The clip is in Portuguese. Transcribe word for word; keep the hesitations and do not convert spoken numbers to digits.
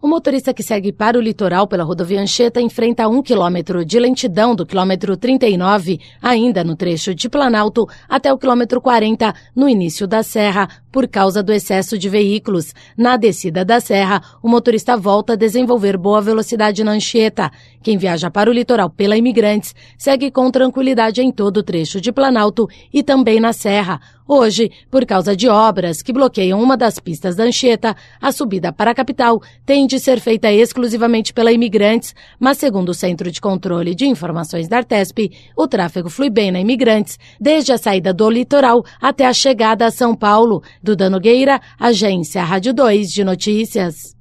O motorista que segue para o litoral pela rodovia Anchieta enfrenta um quilômetro de lentidão do quilômetro trinta e nove, ainda no trecho de Planalto, até o quilômetro quarenta, no início da serra, por causa do excesso de veículos. Na descida da serra, o motorista volta a desenvolver boa velocidade na Anchieta. Quem viaja para o litoral pela Imigrantes segue com tranquilidade em todo o trecho de Planalto e também na serra. Hoje, por causa de obras que bloqueiam uma das pistas da Anchieta, a subida para a capital tem de ser feita exclusivamente pela Imigrantes, mas segundo o Centro de Controle de Informações da Artesp, o tráfego flui bem na Imigrantes, desde a saída do litoral até a chegada a São Paulo. Duda Nogueira, Agência Rádio dois de Notícias.